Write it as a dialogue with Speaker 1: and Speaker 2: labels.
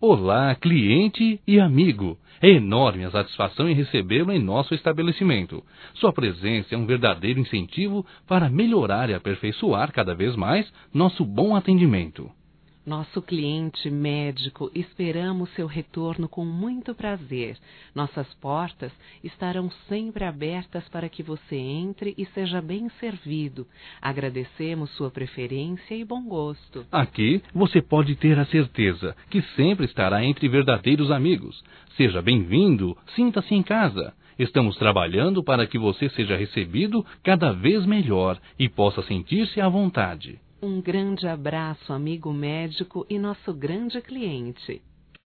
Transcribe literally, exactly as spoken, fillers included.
Speaker 1: Olá, cliente e amigo. É enorme a satisfação em recebê-lo em nosso estabelecimento. Sua presença é um verdadeiro incentivo para melhorar e aperfeiçoar cada vez mais nosso bom atendimento.
Speaker 2: Nosso cliente médico, esperamos seu retorno com muito prazer. Nossas portas estarão sempre abertas para que você entre e seja bem servido. Agradecemos sua preferência e bom gosto.
Speaker 1: Aqui você pode ter a certeza que sempre estará entre verdadeiros amigos. Seja bem-vindo, sinta-se em casa. Estamos trabalhando para que você seja recebido cada vez melhor e possa sentir-se à vontade.
Speaker 2: Um grande abraço, amigo médico e nosso grande cliente.